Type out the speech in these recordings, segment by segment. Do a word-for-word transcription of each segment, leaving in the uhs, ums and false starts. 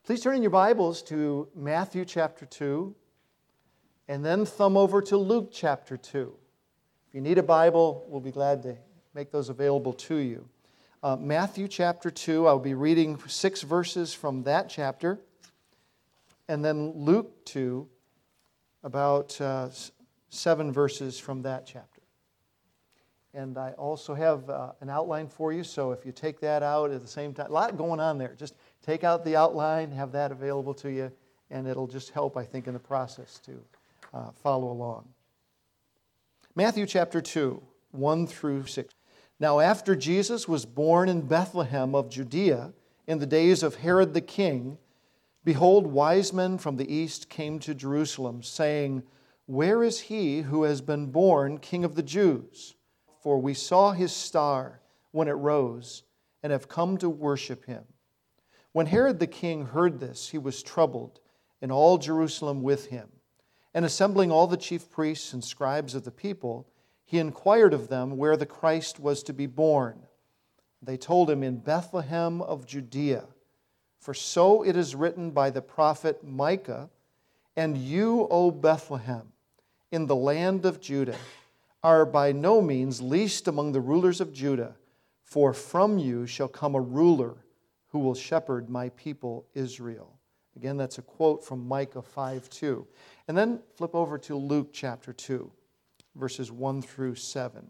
Please turn in your Bibles to Matthew chapter two, and then thumb over to Luke chapter two. If you need a Bible, we'll be glad to make those available to you. Uh, Matthew chapter two, I'll be reading six verses from that chapter, and then Luke two, about uh, seven verses from that chapter. And I also have uh, an outline for you, so if you take that out at the same time, a lot going on there. Just take out the outline, have that available to you, and it'll just help, I think, in the process to uh, follow along. Matthew chapter two, one through six. Now after Jesus was born in Bethlehem of Judea in the days of Herod the king, behold, wise men from the east came to Jerusalem, saying, Where is he who has been born King of the Jews? For we saw his star when it rose, and have come to worship him. When Herod the king heard this, he was troubled, and all Jerusalem with him. And assembling all the chief priests and scribes of the people, he inquired of them where the Christ was to be born. They told him, In Bethlehem of Judea. For so it is written by the prophet Micah, And you, O Bethlehem, in the land of Judah, are by no means least among the rulers of Judah, for from you shall come a ruler who will shepherd my people Israel. Again, that's a quote from Micah five two. And then flip over to Luke chapter two, verses one through seven.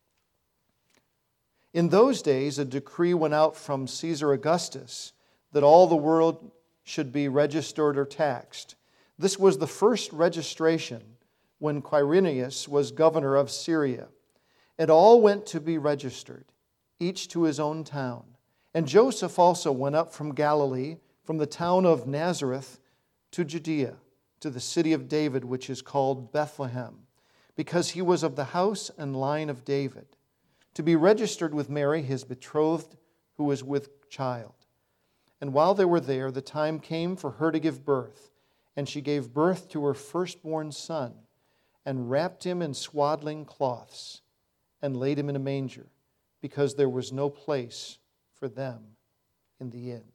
In those days, a decree went out from Caesar Augustus that all the world should be registered or taxed. This was the first registration when Quirinius was governor of Syria. And all went to be registered, each to his own town. And Joseph also went up from Galilee, from the town of Nazareth to Judea, to the city of David, which is called Bethlehem, because he was of the house and line of David, to be registered with Mary, his betrothed, who was with child. And while they were there, the time came for her to give birth, and she gave birth to her firstborn son, and wrapped him in swaddling cloths, and laid him in a manger, because there was no place for them in the inn.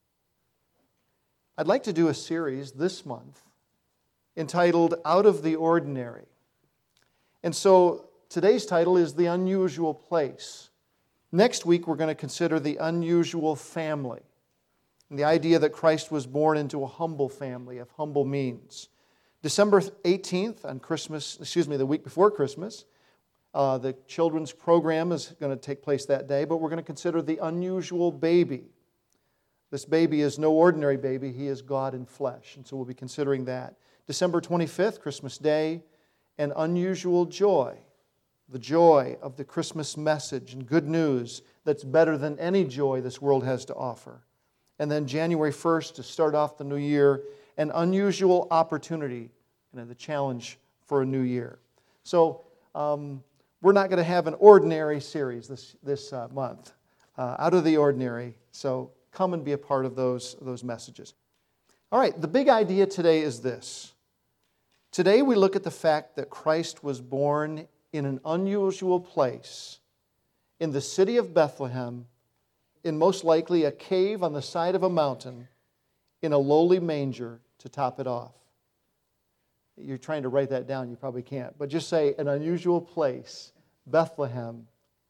I'd like to do a series this month entitled Out of the Ordinary. And so today's title is The Unusual Place. Next week we're going to consider the unusual family, and the idea that Christ was born into a humble family of humble means. December eighteenth on Christmas, excuse me, the week before Christmas, uh, the children's program is going to take place that day, but we're going to consider the unusual baby. This baby is no ordinary baby. He is God in flesh, and so we'll be considering that. December twenty-fifth, Christmas Day, an unusual joy, the joy of the Christmas message and good news that's better than any joy this world has to offer. And then January first, to start off the new year, an unusual opportunity and the challenge for a new year. So um, we're not going to have an ordinary series this, this uh, month, uh, out of the ordinary. So come and be a part of those, those messages. All right, the big idea today is this. Today we look at the fact that Christ was born in an unusual place, in the city of Bethlehem, in most likely a cave on the side of a mountain, in a lowly manger to top it off. You're trying to write that down, you probably can't. But just say, an unusual place, Bethlehem,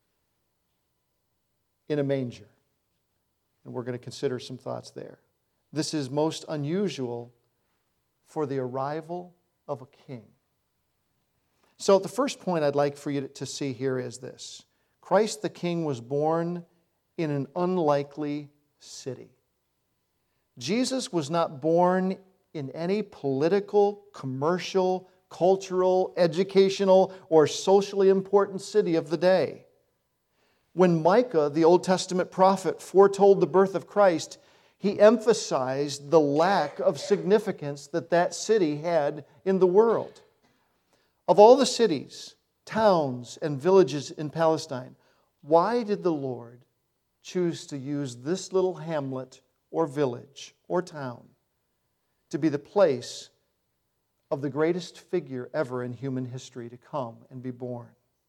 in a manger. And we're going to consider some thoughts there. This is most unusual for the arrival of a king. So the first point I'd like for you to see here is this. Christ the King was born in an unlikely city. Jesus was not born in any political, commercial, cultural, educational, or socially important city of the day. When Micah, the Old Testament prophet, foretold the birth of Christ, he emphasized the lack of significance that that city had in the world. Of all the cities, towns, and villages in Palestine, why did the Lord choose to use this little hamlet or village or town to be the place of the greatest figure ever in human history to come and be born?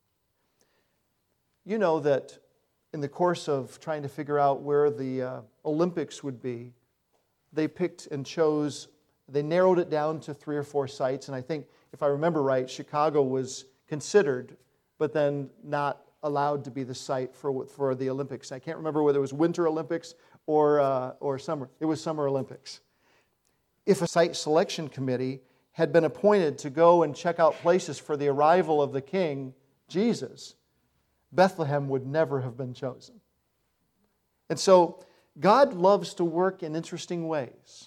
You know that in the course of trying to figure out where the uh, Olympics would be, they picked and chose, they narrowed it down to three or four sites, and I think, if I remember right, Chicago was considered, but then not allowed to be the site for, for the Olympics. I can't remember whether it was Winter Olympics or, uh, or Summer. It was Summer Olympics. If a site selection committee had been appointed to go and check out places for the arrival of the King, Jesus, Bethlehem would never have been chosen. And so, God loves to work in interesting ways.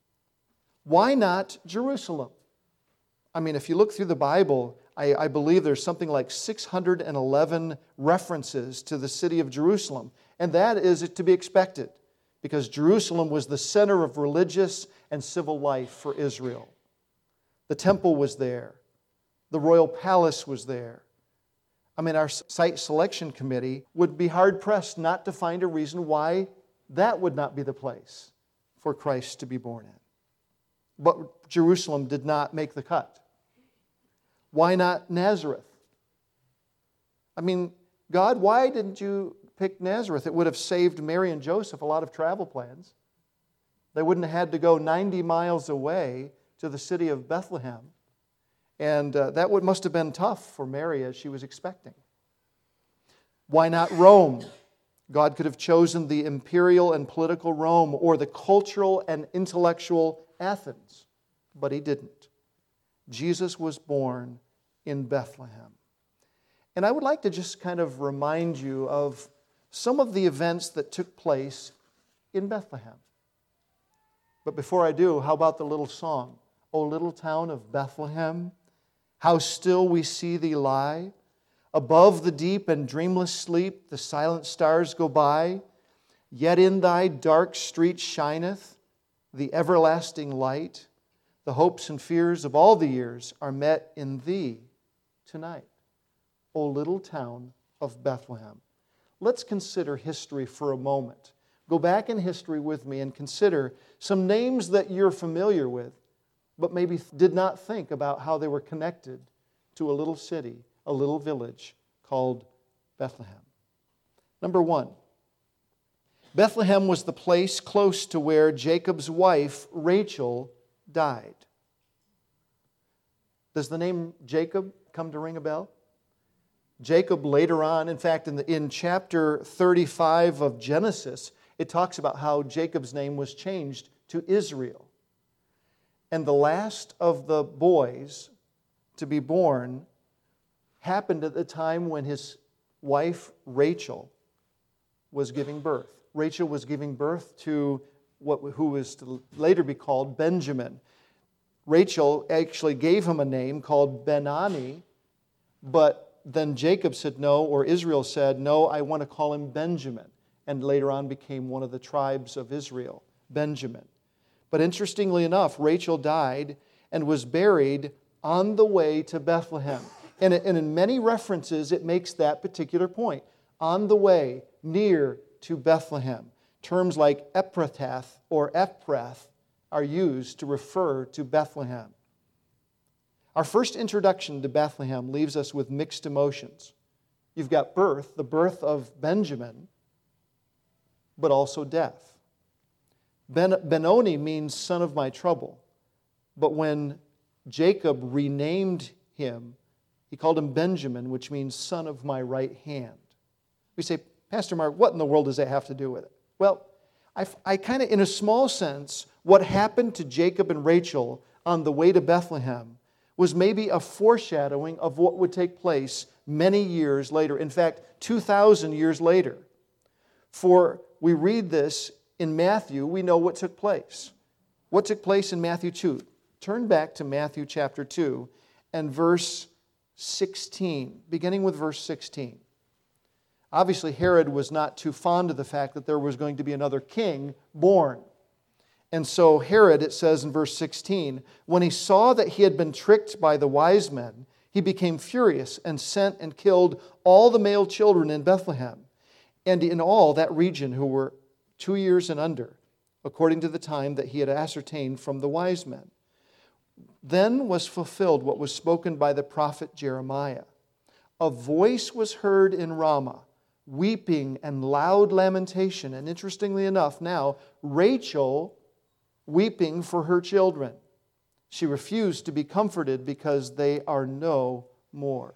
Why not Jerusalem? I mean, if you look through the Bible, I, I believe there's something like six hundred eleven references to the city of Jerusalem. And that is to be expected, because Jerusalem was the center of religious and civil life for Israel. The temple was there. The royal palace was there. I mean, our site selection committee would be hard-pressed not to find a reason why that would not be the place for Christ to be born in. But Jerusalem did not make the cut. Why not Nazareth? I mean, God, why didn't you pick Nazareth? It would have saved Mary and Joseph a lot of travel plans. They wouldn't have had to go ninety miles away to the city of Bethlehem. And uh, that would, must have been tough for Mary as she was expecting. Why not Rome? God could have chosen the imperial and political Rome or the cultural and intellectual Athens, but He didn't. Jesus was born in Bethlehem. And I would like to just kind of remind you of some of the events that took place in Bethlehem. But before I do, how about the little song? O little town of Bethlehem, how still we see thee lie. Above the deep and dreamless sleep, the silent stars go by. Yet in thy dark street shineth the everlasting light. The hopes and fears of all the years are met in thee tonight, O little town of Bethlehem. Let's consider history for a moment. Go back in history with me and consider some names that you're familiar with, but maybe did not think about how they were connected to a little city, a little village called Bethlehem. Number one, Bethlehem was the place close to where Jacob's wife, Rachel, died. Does the name Jacob come to ring a bell? Jacob later on, in fact, in, the, in chapter thirty-five of Genesis, it talks about how Jacob's name was changed to Israel. And the last of the boys to be born happened at the time when his wife, Rachel, was giving birth. Rachel was giving birth to what who was to later be called Benjamin. Rachel actually gave him a name called Ben-Ani, but then Jacob said no, or Israel said, no, I want to call him Benjamin, and later on became one of the tribes of Israel, Benjamin. But interestingly enough, Rachel died and was buried on the way to Bethlehem. And in many references, it makes that particular point. On the way, near to Bethlehem. Terms like Ephrathah or Ephrath are used to refer to Bethlehem. Our first introduction to Bethlehem leaves us with mixed emotions. You've got birth, the birth of Benjamin, but also death. Ben, Benoni means son of my trouble. But when Jacob renamed him, he called him Benjamin, which means son of my right hand. We say, Pastor Mark, what in the world does that have to do with it? Well, I, I kind of, in a small sense, what happened to Jacob and Rachel on the way to Bethlehem was maybe a foreshadowing of what would take place many years later. In fact, two thousand years later. For we read this in Matthew, we know what took place. What took place in Matthew two? Turn back to Matthew chapter two and verse sixteen, beginning with verse sixteen. Obviously, Herod was not too fond of the fact that there was going to be another king born. And so Herod, it says in verse sixteen, when he saw that he had been tricked by the wise men, he became furious and sent and killed all the male children in Bethlehem and in all that region who were two years and under, according to the time that he had ascertained from the wise men. Then was fulfilled what was spoken by the prophet Jeremiah. A voice was heard in Ramah, weeping and loud lamentation. And interestingly enough, now Rachel weeping for her children. She refused to be comforted because they are no more.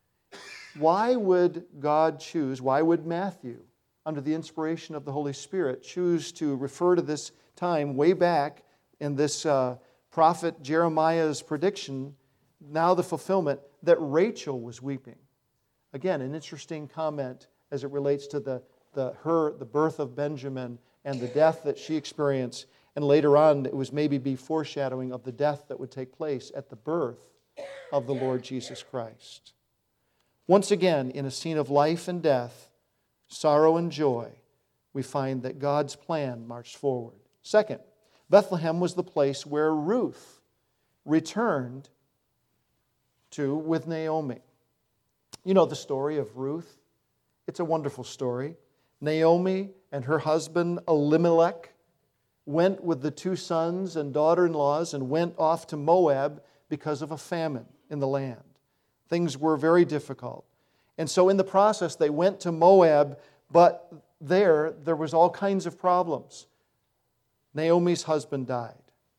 Why would God choose, why would Matthew, under the inspiration of the Holy Spirit, choose to refer to this time way back in this uh, prophet Jeremiah's prediction, now the fulfillment, that Rachel was weeping? Again, an interesting comment as it relates to the, the, her, the birth of Benjamin and the death that she experienced. And later on, it was maybe be foreshadowing of the death that would take place at the birth of the Lord Jesus Christ. Once again, in a scene of life and death, sorrow and joy, we find that God's plan marched forward. Second, Bethlehem was the place where Ruth returned to with Naomi. You know the story of Ruth. It's a wonderful story. Naomi and her husband Elimelech went with the two sons and daughter-in-laws and went off to Moab because of a famine in the land. Things were very difficult. And so in the process, they went to Moab, but there, there was all kinds of problems. Naomi's husband died.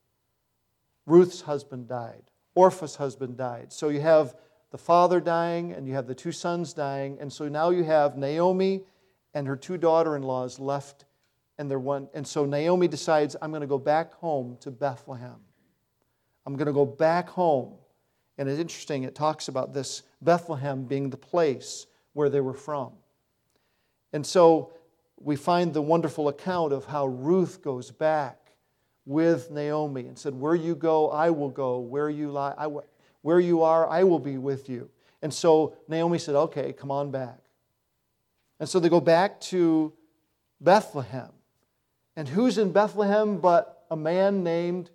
Ruth's husband died. Orpha's husband died. So you have the father dying, and you have the two sons dying, and so now you have Naomi and her two daughter-in-laws left, and they're one. And so Naomi decides, I'm going to go back home to Bethlehem. I'm going to go back home. And it's interesting, it talks about this Bethlehem being the place where they were from. And so we find the wonderful account of how Ruth goes back with Naomi and said, where you go, I will go. Where you lie, I will. Where you are, I will be with you. And so Naomi said, okay, come on back. And so they go back to Bethlehem. And who's in Bethlehem but a man named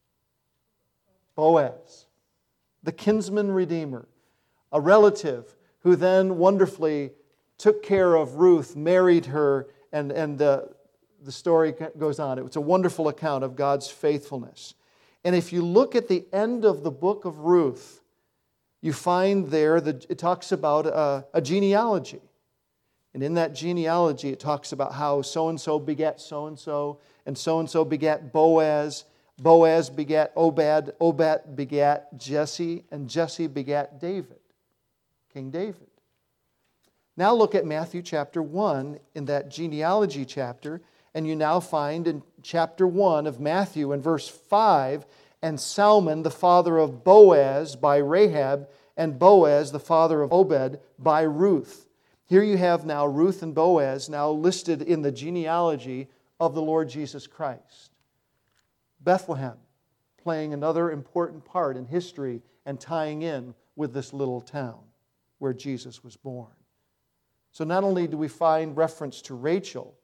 Boaz, the kinsman redeemer, a relative who then wonderfully took care of Ruth, married her, and, and uh, the story goes on. It was a wonderful account of God's faithfulness. And if you look at the end of the book of Ruth, you find there that it talks about a, a genealogy. And in that genealogy, it talks about how so-and-so begat so-and-so, and so-and-so begat Boaz, Boaz begat Obed, Obed begat Jesse, and Jesse begat David, King David. Now look at Matthew chapter one in that genealogy chapter, and you now find in chapter one of Matthew in verse five, and Salmon, the father of Boaz, by Rahab, and Boaz, the father of Obed, by Ruth. Here you have now Ruth and Boaz now listed in the genealogy of the Lord Jesus Christ. Bethlehem playing another important part in history and tying in with this little town where Jesus was born. So not only do we find reference to Rachel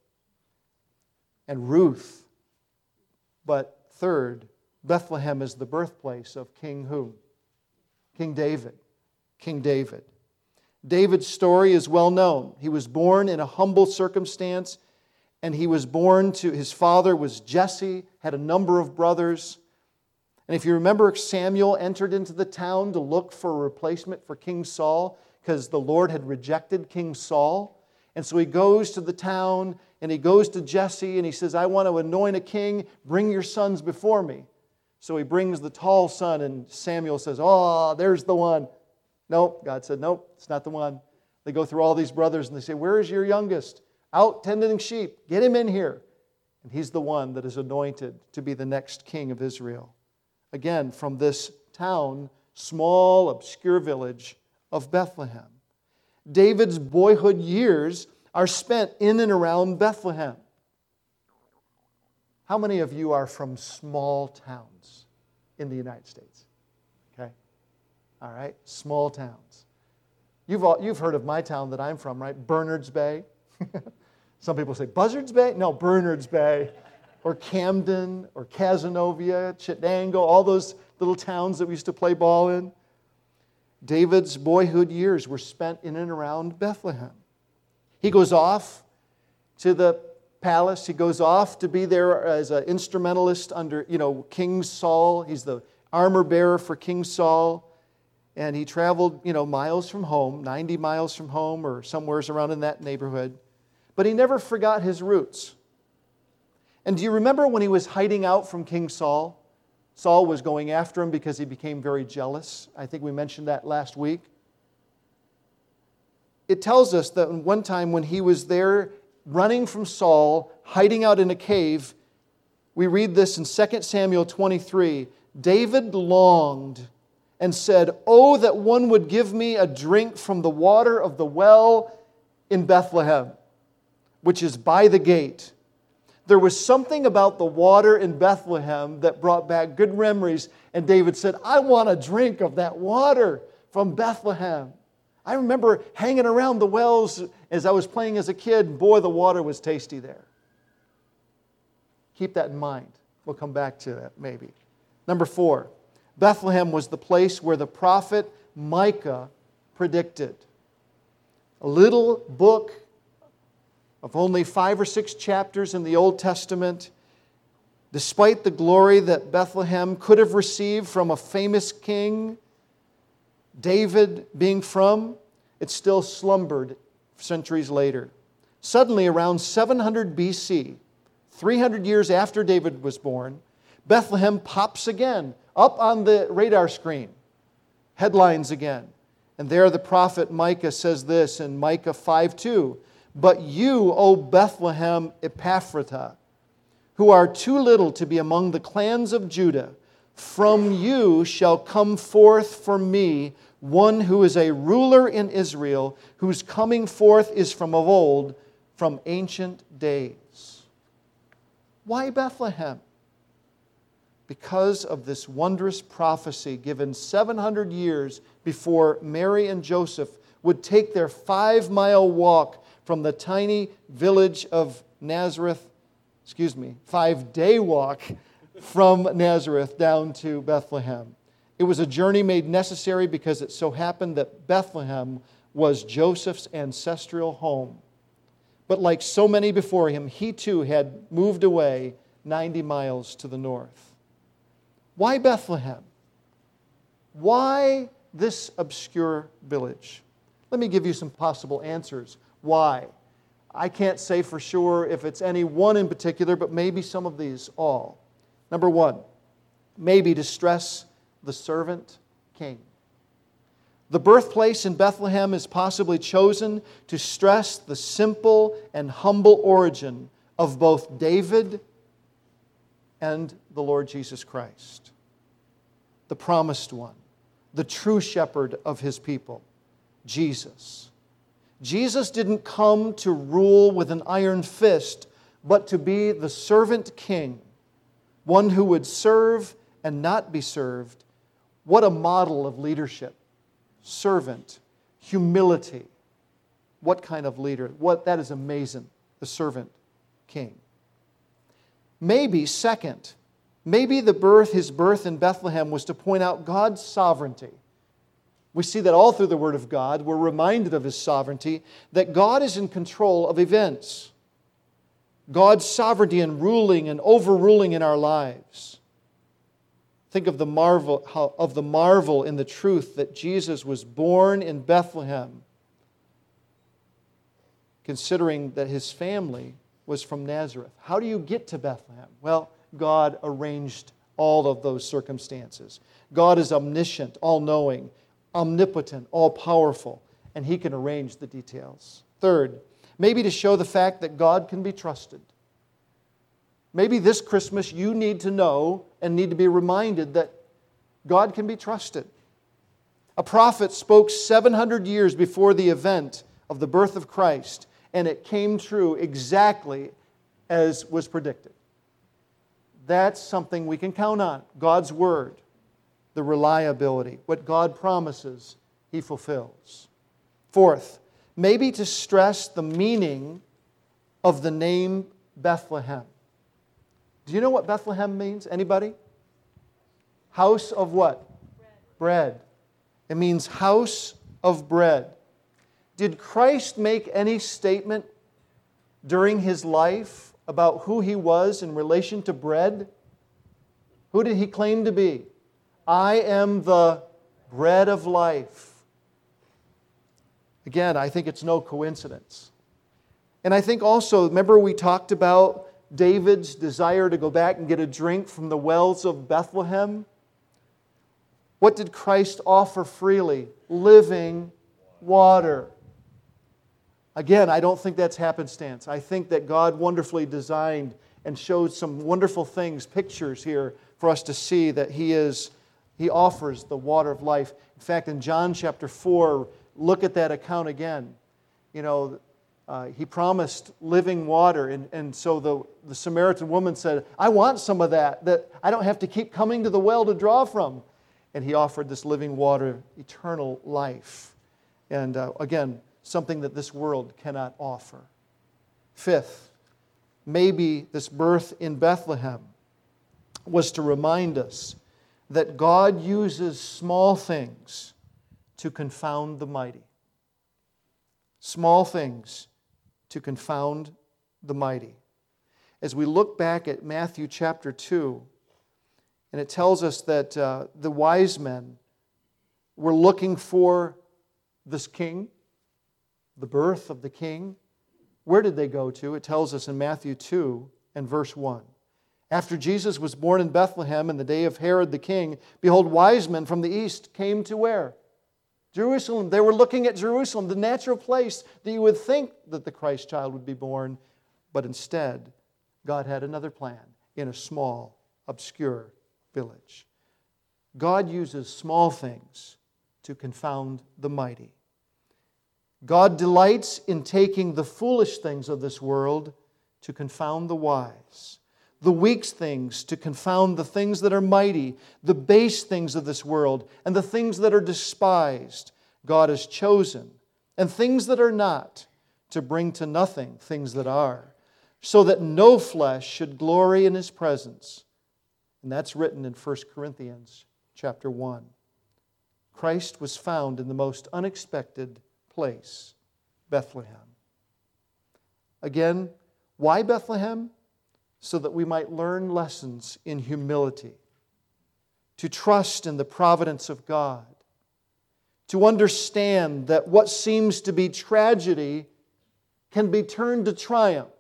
and Ruth, but third, Bethlehem is the birthplace of King who? King David. King David. David's story is well known. He was born in a humble circumstance, and he was born to, his father was Jesse, had a number of brothers. And if you remember, Samuel entered into the town to look for a replacement for King Saul, because the Lord had rejected King Saul. And so he goes to the town, and he goes to Jesse, and he says, I want to anoint a king. Bring your sons before me. So he brings the tall son, and Samuel says, oh, there's the one. Nope. God said, nope, it's not the one. They go through all these brothers, and they say, where is your youngest? Out tending sheep. Get him in here. And he's the one that is anointed to be the next king of Israel. Again, from this town, small, obscure village of Bethlehem. David's boyhood years are spent in and around Bethlehem. How many of you are from small towns in the United States? Okay. All right. Small towns. You've, all, you've heard of my town that I'm from, right? Bernards Bay. Some people say Buzzards Bay? No, Bernards Bay. Or Camden, or Cazenovia, Chittango, all those little towns that we used to play ball in. David's boyhood years were spent in and around Bethlehem. He goes off to the palace. He goes off to be there as an instrumentalist under, you know, King Saul. He's the armor bearer for King Saul. And he traveled, you know, miles from home, ninety miles from home or somewhere around in that neighborhood. But he never forgot his roots. And do you remember when he was hiding out from King Saul? Saul was going after him because he became very jealous. I think we mentioned that last week. It tells us that one time when he was there running from Saul, hiding out in a cave, we read this in Second Samuel twenty-three. David longed and said, "Oh, that one would give me a drink from the water of the well in Bethlehem, which is by the gate." There was something about the water in Bethlehem that brought back good memories. And David said, "I want a drink of that water from Bethlehem." I remember hanging around the wells as I was playing as a kid. And boy, the water was tasty there. Keep that in mind. We'll come back to that maybe. Number four, Bethlehem was the place where the prophet Micah predicted. A little book of only five or six chapters in the Old Testament. Despite the glory that Bethlehem could have received from a famous king, David being from, it still slumbered centuries later. Suddenly, around seven hundred B C, three hundred years after David was born, Bethlehem pops again up on the radar screen. Headlines again. And there the prophet Micah says this in Micah five two. "But you, O Bethlehem Ephrathah, who are too little to be among the clans of Judah, from you shall come forth for me one who is a ruler in Israel, whose coming forth is from of old, from ancient days." Why Bethlehem? Because of this wondrous prophecy given seven hundred years before Mary and Joseph would take their five-mile walk from the tiny village of Nazareth, excuse me, five-day walk from Nazareth down to Bethlehem. It was a journey made necessary because it so happened that Bethlehem was Joseph's ancestral home. But like so many before him, he too had moved away ninety miles to the north. Why Bethlehem? Why this obscure village? Let me give you some possible answers. Why? I can't say for sure if it's any one in particular, but maybe some of these all. Number one, maybe to stress the servant king. The birthplace in Bethlehem is possibly chosen to stress the simple and humble origin of both David and the Lord Jesus Christ, the promised one, the true shepherd of his people, Jesus. Jesus didn't come to rule with an iron fist, but to be the servant king, one who would serve and not be served. What a model of leadership. Servant, humility. What kind of leader? What, that is amazing, the servant king. Maybe, second, maybe the birth, his birth in Bethlehem was to point out God's sovereignty. We see that all through the Word of God. We're reminded of His sovereignty, that God is in control of events. God's sovereignty in ruling and overruling in our lives. Think of the marvel of the marvel in the truth that Jesus was born in Bethlehem, considering that His family was from Nazareth. How do you get to Bethlehem? Well, God arranged all of those circumstances. God is omniscient, all-knowing, omnipotent, all-powerful, and He can arrange the details. Third, maybe to show the fact that God can be trusted. Maybe this Christmas you need to know and need to be reminded that God can be trusted. A prophet spoke seven hundred years before the event of the birth of Christ, and it came true exactly as was predicted. That's something we can count on. God's Word, the reliability. What God promises, He fulfills. Fourth, maybe to stress the meaning of the name Bethlehem. Do you know what Bethlehem means? Anybody? House of what? Bread. bread. It means house of bread. Did Christ make any statement during His life about who He was in relation to bread? Who did He claim to be? I am the bread of life. Again, I think it's no coincidence. And I think also, remember we talked about David's desire to go back and get a drink from the wells of Bethlehem? What did Christ offer freely? Living water. Again, I don't think that's happenstance. I think that God wonderfully designed and showed some wonderful things, pictures here for us to see that He is, He offers the water of life. In fact, in John chapter four, look at that account again. You know, uh, He promised living water, and, and so the, the Samaritan woman said, I want some of that, that I don't have to keep coming to the well to draw from. And He offered this living water, eternal life. And uh, again, something that this world cannot offer. Fifth, maybe this birth in Bethlehem was to remind us that God uses small things to confound the mighty. Small things to confound the mighty. As we look back at Matthew chapter two, and it tells us that uh, the wise men were looking for this king, the birth of the king. Where did they go to? It tells us in Matthew two and verse one. After Jesus was born in Bethlehem in the day of Herod the king, behold, wise men from the east came to where? Jerusalem. They were looking at Jerusalem, the natural place that you would think that the Christ child would be born. But instead, God had another plan in a small, obscure village. God uses small things to confound the mighty. God delights in taking the foolish things of this world to confound the wise, the weak things to confound the things that are mighty, the base things of this world, and the things that are despised. God has chosen, and things that are not, to bring to nothing things that are, so that no flesh should glory in His presence. And that's written in First Corinthians chapter one. Christ was found in the most unexpected place, Bethlehem. Again, why Bethlehem? So that we might learn lessons in humility, to trust in the providence of God, to understand that what seems to be tragedy can be turned to triumph.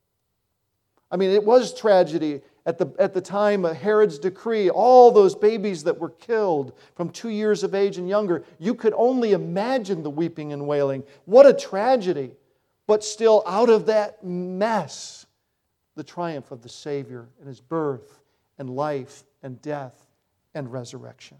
I mean, it was tragedy at the, at the time of Herod's decree, all those babies that were killed from two years of age and younger. You could only imagine the weeping and wailing. What a tragedy. But still, out of that mess, the triumph of the Savior and His birth and life and death and resurrection.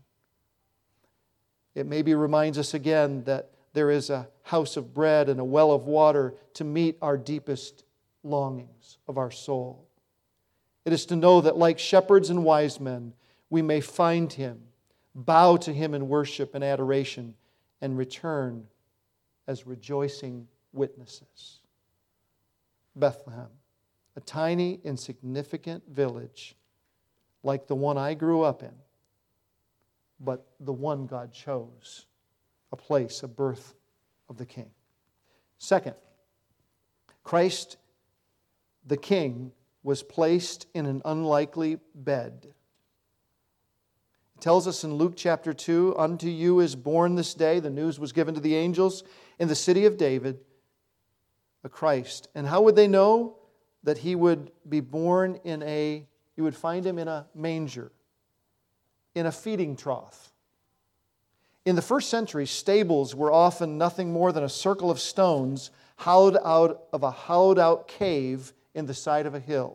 It maybe reminds us again that there is a house of bread and a well of water to meet our deepest longings of our soul. It is to know that like shepherds and wise men, we may find Him, bow to Him in worship and adoration, and return as rejoicing witnesses. Bethlehem, a tiny, insignificant village like the one I grew up in, but the one God chose, a place, a birth of the King. Second, Christ, the King, was placed in an unlikely bed. It tells us in Luke chapter two, unto you is born this day, the news was given to the angels, in the city of David, a Christ. And how would they know that He would be born in a, you would find Him in a manger, in a feeding trough. In the first century, stables were often nothing more than a circle of stones hollowed out of a hollowed out cave in the side of a hill.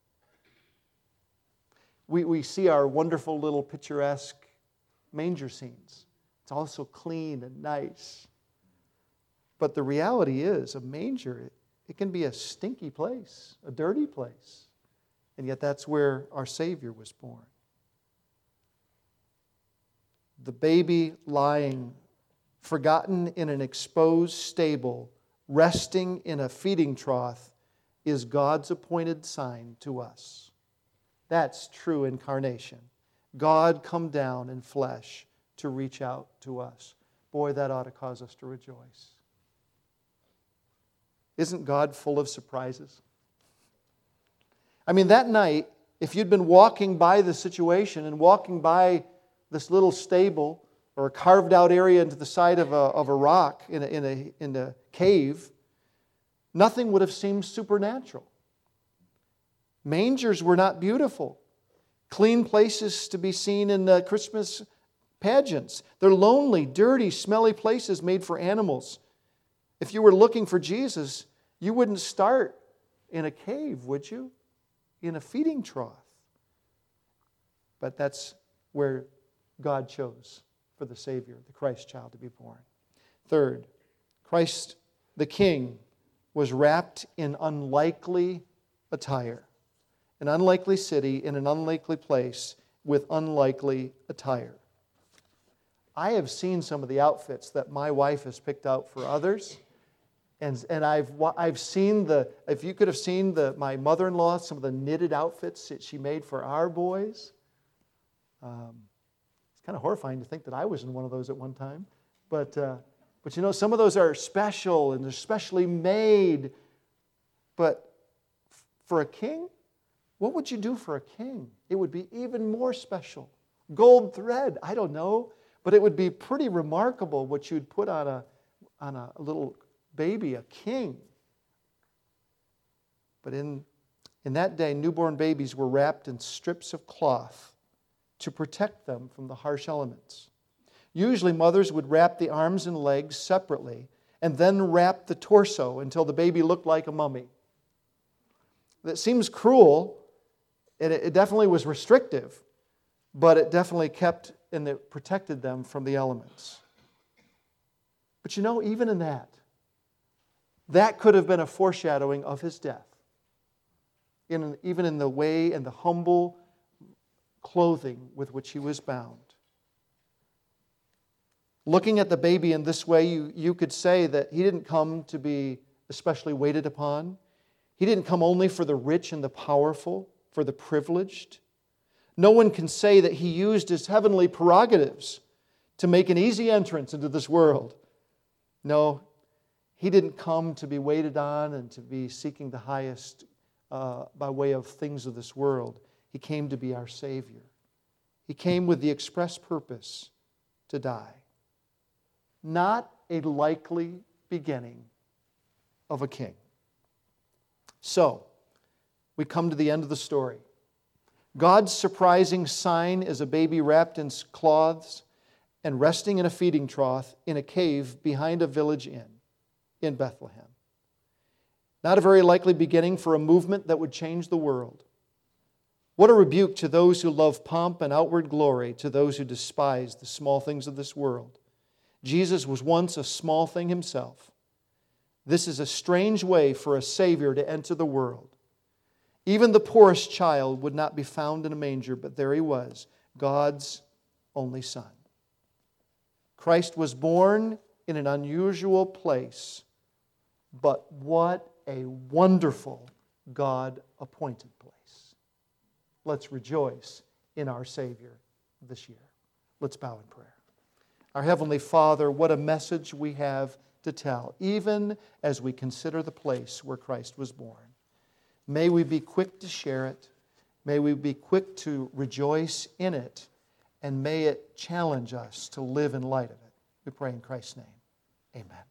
We, we see our wonderful little picturesque manger scenes. It's all so clean and nice. But the reality is, a manger, it, it can be a stinky place, a dirty place. And yet that's where our Savior was born. The baby lying, forgotten in an exposed stable, resting in a feeding trough, is God's appointed sign to us. That's true incarnation. God come down in flesh to reach out to us. Boy, that ought to cause us to rejoice. Isn't God full of surprises? I mean, that night, if you'd been walking by the situation and walking by this little stable or a carved out area into the side of a, of a rock in a, in, a, in a cave, nothing would have seemed supernatural. Mangers were not beautiful. Clean places to be seen in uh, Christmas pageants. They're lonely, dirty, smelly places made for animals. If you were looking for Jesus, you wouldn't start in a cave, would you? In a feeding trough. But that's where God chose for the Savior, the Christ child, to be born. Third, Christ the King was wrapped in unlikely attire. An unlikely city in an unlikely place with unlikely attire. I have seen some of the outfits that my wife has picked out for others. And, and I've, I've seen the, if you could have seen the, my mother-in-law, some of the knitted outfits that she made for our boys. Um, it's kind of horrifying to think that I was in one of those at one time. But, uh, but you know, some of those are special and they're specially made. But for a king, what would you do for a king? It would be even more special. Gold thread, I don't know. But it would be pretty remarkable what you'd put on a, on a little baby, a king. But in, in that day, newborn babies were wrapped in strips of cloth to protect them from the harsh elements. Usually mothers would wrap the arms and legs separately and then wrap the torso until the baby looked like a mummy. That seems cruel, and it definitely was restrictive, but it definitely kept and it protected them from the elements. But you know, even in that, that could have been a foreshadowing of His death. In, even in the way and the humble clothing with which He was bound. Looking at the baby in this way, you, you could say that He didn't come to be especially waited upon. He didn't come only for the rich and the powerful, for the privileged. No one can say that He used His heavenly prerogatives to make an easy entrance into this world. No, He didn't come to be waited on and to be seeking the highest uh, by way of things of this world. He came to be our Savior. He came with the express purpose to die. Not a likely beginning of a king. So, we come to the end of the story. God's surprising sign is a baby wrapped in cloths and resting in a feeding trough in a cave behind a village inn in Bethlehem. Not a very likely beginning for a movement that would change the world. What a rebuke to those who love pomp and outward glory, to those who despise the small things of this world. Jesus was once a small thing Himself. This is a strange way for a Savior to enter the world. Even the poorest child would not be found in a manger, but there He was, God's only Son. Christ was born in an unusual place, but what a wonderful God-appointed place. Let's rejoice in our Savior this year. Let's bow in prayer. Our Heavenly Father, what a message we have to tell, even as we consider the place where Christ was born. May we be quick to share it. May we be quick to rejoice in it. And may it challenge us to live in light of it. We pray in Christ's name. Amen.